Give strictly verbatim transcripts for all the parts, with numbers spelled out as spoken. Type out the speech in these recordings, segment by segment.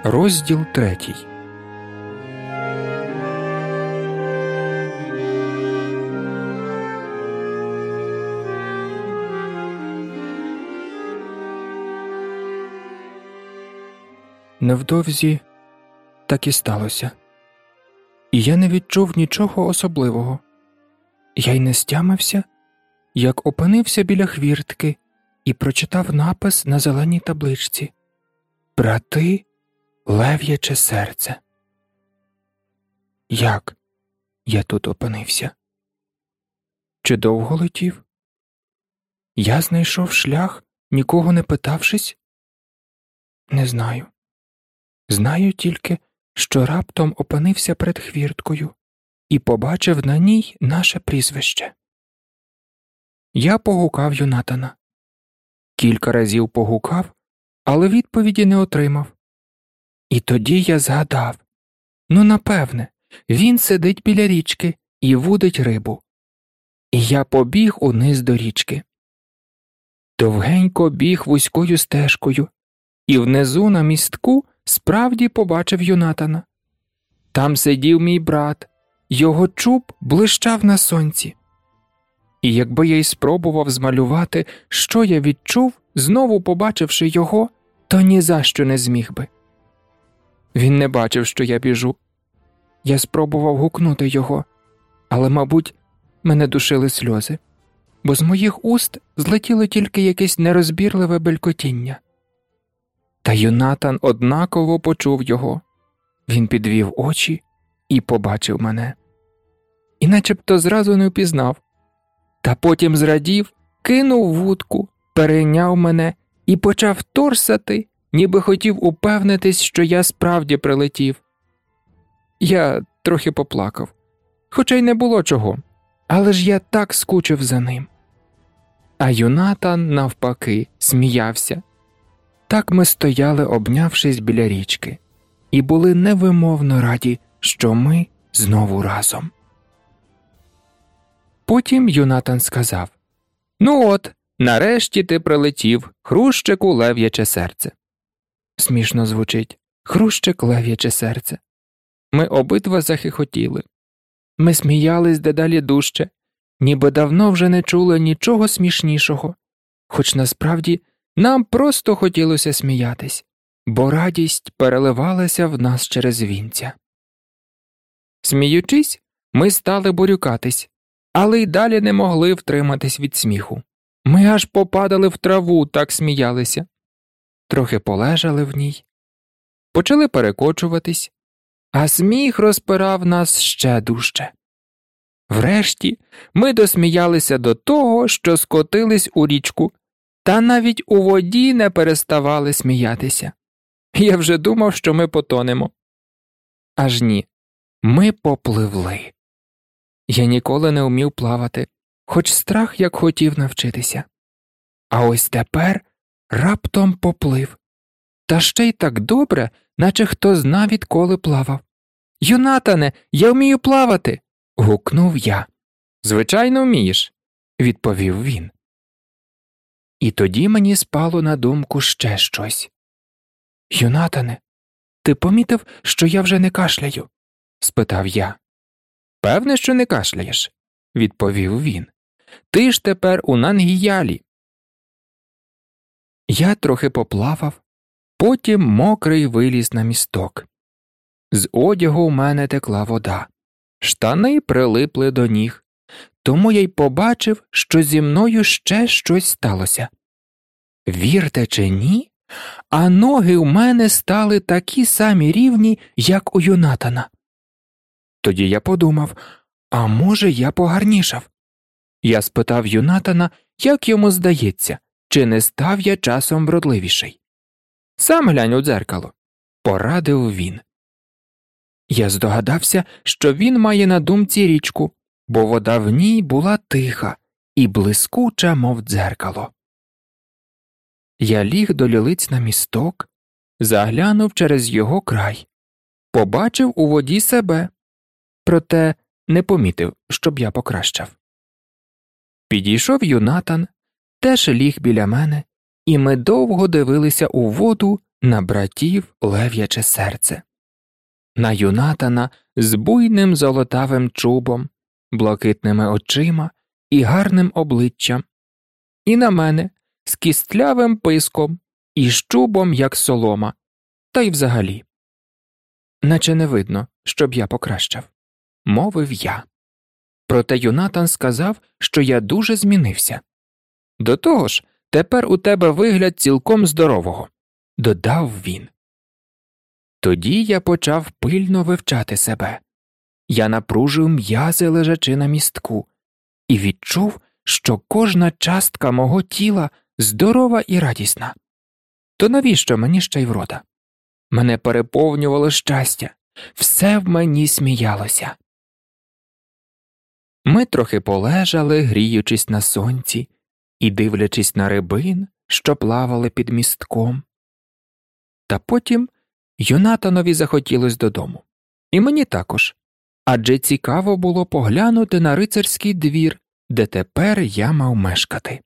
Розділ третій. Невдовзі так і сталося. І я не відчув нічого особливого. Я й не стямився, як опинився біля хвіртки і прочитав напис на зеленій табличці «Брати, лев'яче серце». Як я тут опинився? Чи довго летів? Я знайшов шлях, нікого не питавшись? Не знаю. Знаю тільки, що раптом опинився перед хвірткою і побачив на ній наше прізвище. Я погукав Юнатана. Кілька разів погукав, але відповіді не отримав. І тоді я згадав, ну, напевне, він сидить біля річки і вудить рибу. І я побіг униз до річки. Довгенько біг вузькою стежкою, і внизу на містку справді побачив Юнатана. Там сидів мій брат, його чуб блищав на сонці. І якби я й спробував змалювати, що я відчув, знову побачивши його, то ні за що не зміг би. Він не бачив, що я біжу. Я спробував гукнути його, але, мабуть, мене душили сльози, бо з моїх уст злетіло тільки якесь нерозбірливе белькотіння. Та Юнатан однаково почув його. Він підвів очі і побачив мене. І начебто зразу не впізнав. Та потім зрадів, кинув вудку, перейняв мене і почав торсати, ніби хотів упевнитись, що я справді прилетів. Я трохи поплакав, хоча й не було чого, але ж я так скучив за ним. А Юнатан, навпаки, сміявся. Так ми стояли, обнявшись біля річки, і були невимовно раді, що ми знову разом. Потім Юнатан сказав: «Ну от, нарешті ти прилетів, хрущику лев'яче серце». Смішно звучить «хрущик лев'яче серце». Ми обидва захихотіли. Ми сміялись дедалі дужче, ніби давно вже не чули нічого смішнішого, хоч насправді нам просто хотілося сміятись, бо радість переливалася в нас через вінця. Сміючись, ми стали борюкатись, але й далі не могли втриматись від сміху. Ми аж попадали в траву, так сміялися. Трохи полежали в ній, почали перекочуватись, а сміх розпирав нас ще дужче. Врешті ми досміялися до того, що скотились у річку, та навіть у воді не переставали сміятися. Я вже думав, що ми потонемо. Аж ні, ми попливли. Я ніколи не вмів плавати, хоч страх як хотів навчитися. А ось тепер раптом поплив. Та ще й так добре, наче хто зна, відколи плавав. «Юнатане, я вмію плавати!» – гукнув я. «Звичайно, вмієш», – відповів він. І тоді мені спало на думку ще щось. «Юнатане, ти помітив, що я вже не кашляю?» – спитав я. «Певне, що не кашляєш», – відповів він. «Ти ж тепер у Нангіялі». Я трохи поплавав, потім мокрий виліз на місток. З одягу в мене текла вода, штани прилипли до ніг, тому я й побачив, що зі мною ще щось сталося. Вірте чи ні, а ноги в мене стали такі самі рівні, як у Юнатана. Тоді я подумав, а може я погарнішав? Я спитав Юнатана, як йому здається, чи не став я часом вродливіший. «Сам глянь у дзеркало», – порадив він. Я здогадався, що він має на думці річку, бо вода в ній була тиха і блискуча, мов дзеркало. Я ліг до лілиць на місток, заглянув через його край, побачив у воді себе, проте не помітив, щоб я покращав. Підійшов Юнатан, теж ліг біля мене, і ми довго дивилися у воду, на братів лев'яче серце, на Юнатана з буйним золотавим чубом, блакитними очима і гарним обличчям, і на мене з кістлявим писком і з чубом, як солома, та й взагалі. Наче не видно, щоб я покращав, мовив я. Проте Юнатан сказав, що я дуже змінився. До того ж, тепер у тебе вигляд цілком здорового, додав він. Тоді я почав пильно вивчати себе. Я напружив м'язи, лежачи на містку, і відчув, що кожна частка мого тіла здорова і радісна. То навіщо мені ще й врода? Мене переповнювало щастя, все в мені сміялося. Ми трохи полежали, гріючись на сонці і дивлячись на рибин, що плавали під містком. Та потім Юнатанові захотілось додому. І мені також, адже цікаво було поглянути на рицарський двір, де тепер я мав мешкати.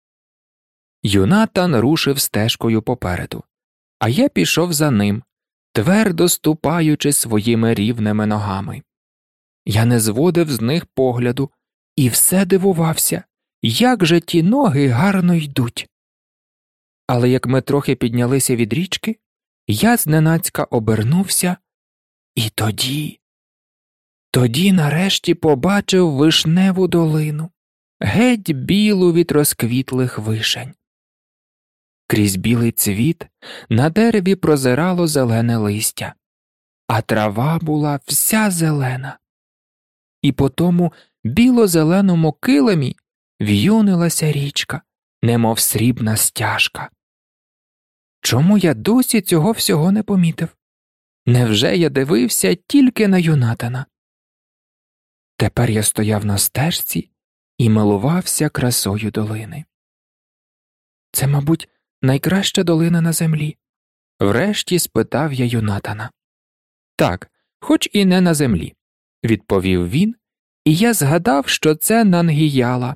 Юнатан рушив стежкою попереду, а я пішов за ним, твердо ступаючи своїми рівними ногами. Я не зводив з них погляду і все дивувався, як же ті ноги гарно йдуть. Але як ми трохи піднялися від річки, я зненацька обернувся, і тоді, тоді нарешті побачив вишневу долину, геть білу від розквітлих вишень. Крізь білий цвіт на дереві прозирало зелене листя, а трава була вся зелена. І по тому біло-зеленому килимі в'юнилася річка, немов срібна стяжка. Чому я досі цього всього не помітив? Невже я дивився тільки на Юнатана? Тепер я стояв на стежці і милувався красою долини. Це, мабуть, найкраща долина на землі. Врешті спитав я Юнатана. Так, хоч і не на землі, відповів він, і я згадав, що це Нангіяла.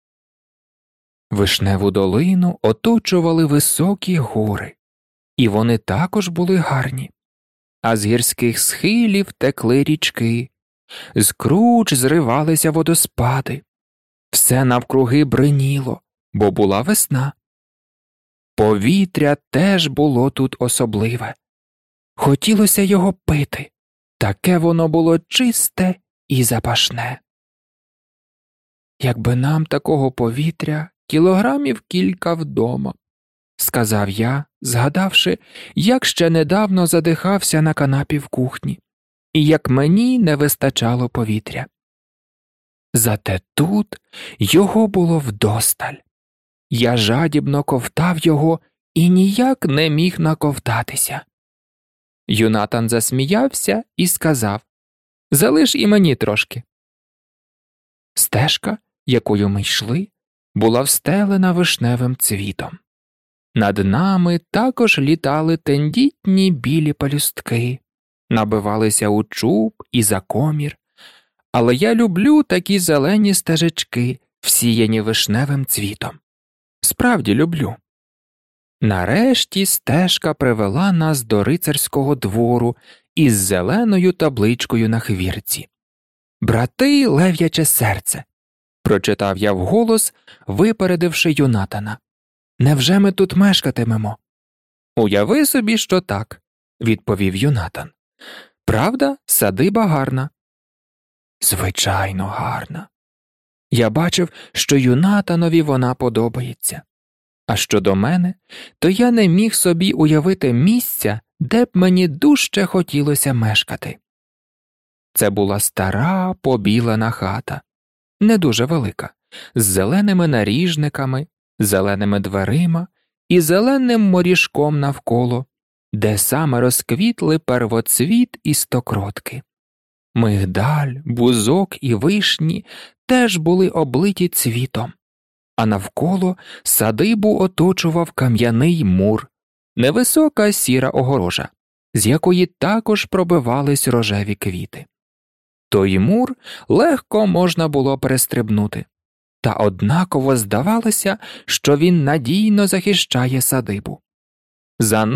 Вишневу долину оточували високі гори, і вони також були гарні. А з гірських схилів текли річки, з круч зривалися водоспади. Все навкруги бриніло, бо була весна. Повітря теж було тут особливе. Хотілося його пити, таке воно було чисте і запашне. Якби нам такого повітря кілограмів кілька вдома, сказав я, згадавши, як ще недавно задихався на канапі в кухні, і як мені не вистачало повітря. Зате тут його було вдосталь. Я жадібно ковтав його і ніяк не міг наковтатися. Юнатан засміявся і сказав: «Залиш і мені трошки». Стежка, якою ми йшли, була встелена вишневим цвітом. Над нами також літали тендітні білі пелюстки, набивалися у чуб і за комір, але я люблю такі зелені стежечки, всіяні вишневим цвітом. Справді люблю. Нарешті стежка привела нас до рицарського двору із зеленою табличкою на хвіртці. «Брати лев'яче серце», – прочитав я вголос, випередивши Юнатана. «Невже ми тут мешкатимемо?» «Уяви собі, що так», – відповів Юнатан. «Правда, садиба гарна». «Звичайно, гарна. Я бачив, що Юнатанові вона подобається. А щодо мене, то я не міг собі уявити місця, де б мені дужче хотілося мешкати. Це була стара побілена хата, не дуже велика, з зеленими наріжниками, зеленими дверима і зеленим моріжком навколо, де саме розквітли первоцвіт і стокротки. Мигдаль, бузок і вишні теж були облиті цвітом, а навколо садибу оточував кам'яний мур, невисока сіра огорожа, з якої також пробивались рожеві квіти. Той мур легко можна було перестрибнути, та однаково здавалося, що він надійно захищає садибу. За ним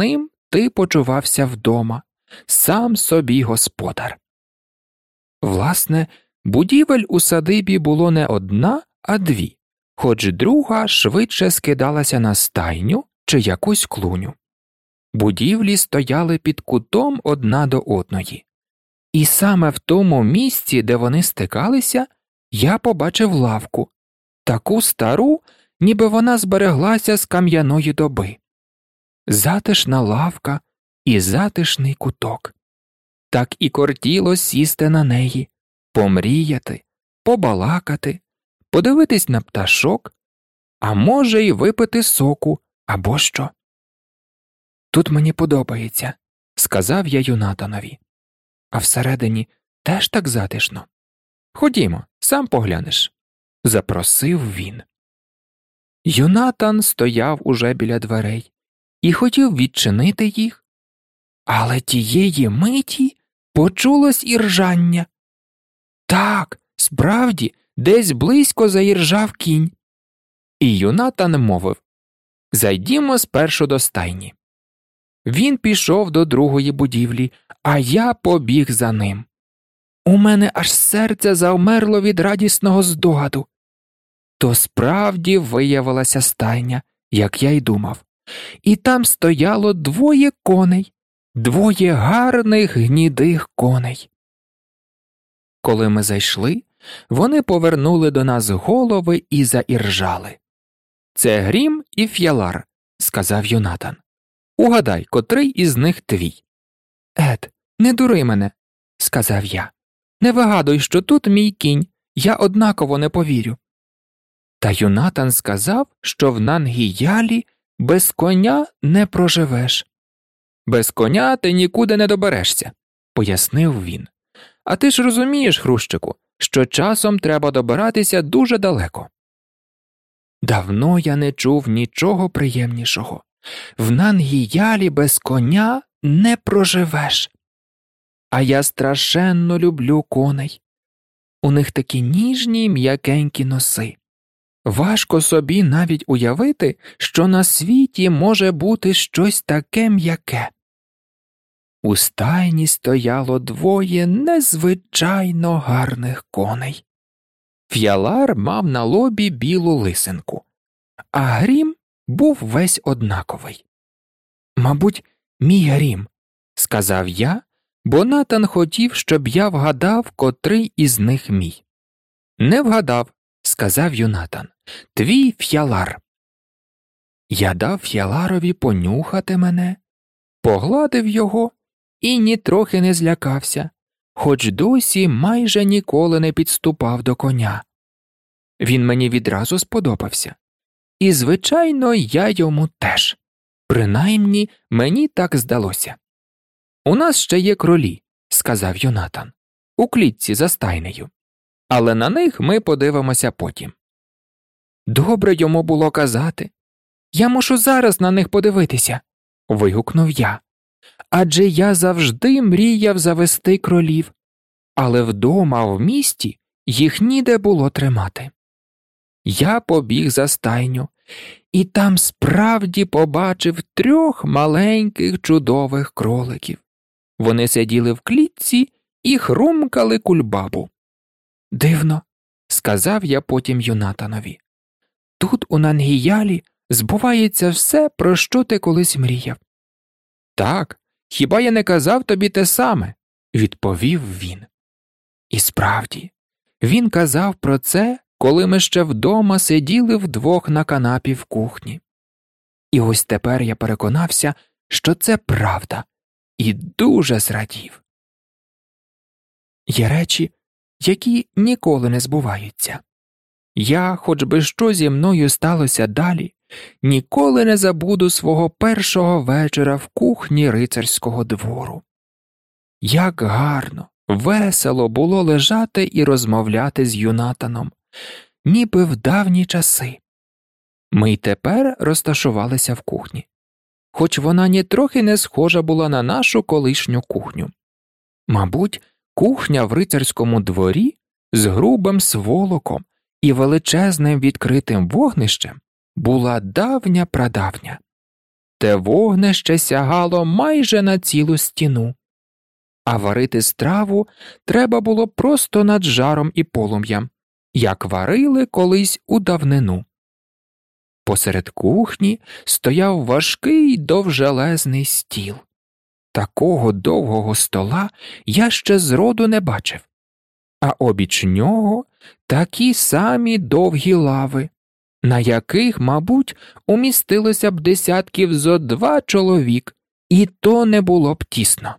ти почувався вдома, сам собі господар. Власне, будівель у садибі було не одна, а дві, хоч друга швидше скидалася на стайню чи якусь клуню. Будівлі стояли під кутом одна до одної. І саме в тому місці, де вони стикалися, я побачив лавку, таку стару, ніби вона збереглася з кам'яної доби. Затишна лавка і затишний куток. Так і кортіло сісти на неї, помріяти, побалакати, подивитись на пташок, а може й випити соку або що. «Тут мені подобається», – сказав я Юнатанові. «А всередині теж так затишно. Ходімо, сам поглянеш», – запросив він. Юнатан стояв уже біля дверей і хотів відчинити їх, але тієї миті почулось іржання. Так, справді, десь близько заіржав кінь. І Юнатан мовив: «Зайдімо спершу до стайні». Він пішов до другої будівлі, а я побіг за ним. У мене аж серце завмерло від радісного здогаду. То справді виявилася стайня, як я й думав, і там стояло двоє коней, двоє гарних гнідих коней. Коли ми зайшли, вони повернули до нас голови і заіржали. «Це Грім і Ф'ялар», – сказав Юнатан. «Угадай, котрий із них твій?» «Ед, не дури мене», – сказав я. «Не вигадуй, що тут мій кінь, я однаково не повірю». Та Юнатан сказав, що в Нангіялі без коня не проживеш. «Без коня ти нікуди не доберешся», – пояснив він. «А ти ж розумієш, Хрущику, що часом треба добиратися дуже далеко». Давно я не чув нічого приємнішого. В Нангіялі без коня не проживеш. А я страшенно люблю коней. У них такі ніжні, м'якенькі носи. Важко собі навіть уявити, що на світі може бути щось таке м'яке. У стайні стояло двоє незвичайно гарних коней. Ф'ялар мав на лобі білу лисинку, а Грім був весь однаковий. «Мабуть, мій Грім», – сказав я, бо Натан хотів, щоб я вгадав, котрий із них мій. «Не вгадав», – сказав Юнатан, – «твій Ф'ялар». Я дав Ф'яларові понюхати мене, погладив його і нітрохи не злякався, хоч досі майже ніколи не підступав до коня. Він мені відразу сподобався. І, звичайно, я йому теж. Принаймні, мені так здалося. «У нас ще є кролі», – сказав Юнатан, – «у клітці за стайнею. Але на них ми подивимося потім». Добре йому було казати. «Я мушу зараз на них подивитися», – вигукнув я. «Адже я завжди мріяв завести кролів, але вдома в місті їх ніде було тримати». Я побіг за стайню, і там справді побачив трьох маленьких чудових кроликів. Вони сиділи в клітці і хрумкали кульбабу. «Дивно», – сказав я потім Юнатанові. «Тут у Нангіялі збувається все, про що ти колись мріяв». «Так, хіба я не казав тобі те саме?» – відповів він. І справді, він казав про це, коли ми ще вдома сиділи вдвох на канапі в кухні. І ось тепер я переконався, що це правда, і дуже зрадів. Є речі, які ніколи не збуваються. Я, хоч би що зі мною сталося далі, ніколи не забуду свого першого вечора в кухні рицарського двору. Як гарно, весело було лежати і розмовляти з Юнатаном, ніби в давні часи. Ми й тепер розташувалися в кухні, хоч вона нітрохи не схожа була на нашу колишню кухню. Мабуть, кухня в рицарському дворі з грубим сволоком і величезним відкритим вогнищем була давня-прадавня. Те вогнище сягало майже на цілу стіну, а варити страву треба було просто над жаром і полум'ям, як варили колись у давнину. Посеред кухні стояв важкий довжелезний стіл. Такого довгого стола я ще зроду не бачив, а обіч нього такі самі довгі лави, на яких, мабуть, умістилося б десятків зо два чоловік, і то не було б тісно.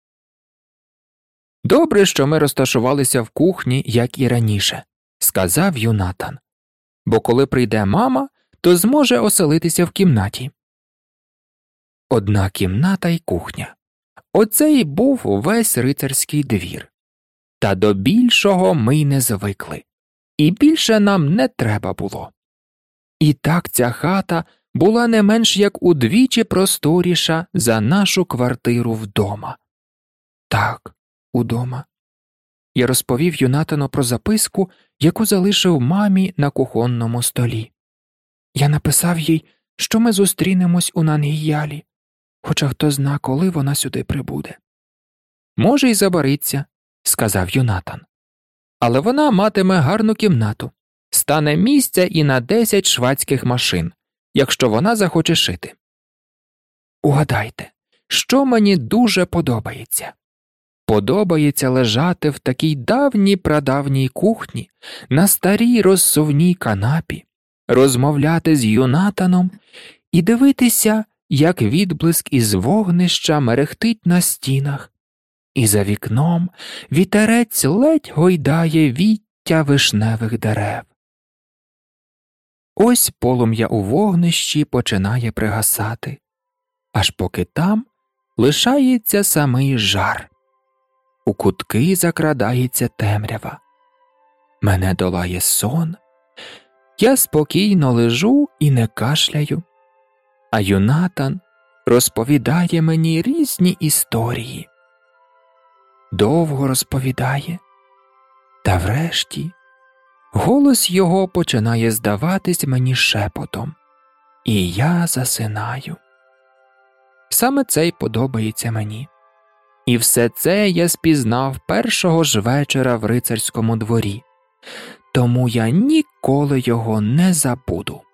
«Добре, що ми розташувалися в кухні, як і раніше», – сказав Юнатан, «бо коли прийде мама, то зможе оселитися в кімнаті». Одна кімната й кухня. Оце й був весь рицарський двір. Та до більшого ми й не звикли, і більше нам не треба було. І так ця хата була не менш як удвічі просторіша за нашу квартиру вдома. Так, удома. Я розповів Юнатану про записку, яку залишив мамі на кухонному столі. Я написав їй, що ми зустрінемось у Нангіялі, хоча хто зна, коли вона сюди прибуде. «Може, й забариться», – сказав Юнатан. «Але вона матиме гарну кімнату, стане місця і на десять швадських машин, якщо вона захоче шити». Угадайте, що мені дуже подобається? Подобається лежати в такій давній-прадавній кухні, на старій розсувній канапі, розмовляти з Юнатаном і дивитися, як відблиск із вогнища мерехтить на стінах, і за вікном вітерець ледь гойдає віття вишневих дерев. Ось полум'я у вогнищі починає пригасати, аж поки там лишається самий жар. У кутки закрадається темрява. Мене долає сон. Я спокійно лежу і не кашляю. А Юнатан розповідає мені різні історії. Довго розповідає. Та врешті голос його починає здаватись мені шепотом. І я засинаю. Саме це й подобається мені. І все це я спізнав першого ж вечора в рицарському дворі. Тому я ніколи його не забуду.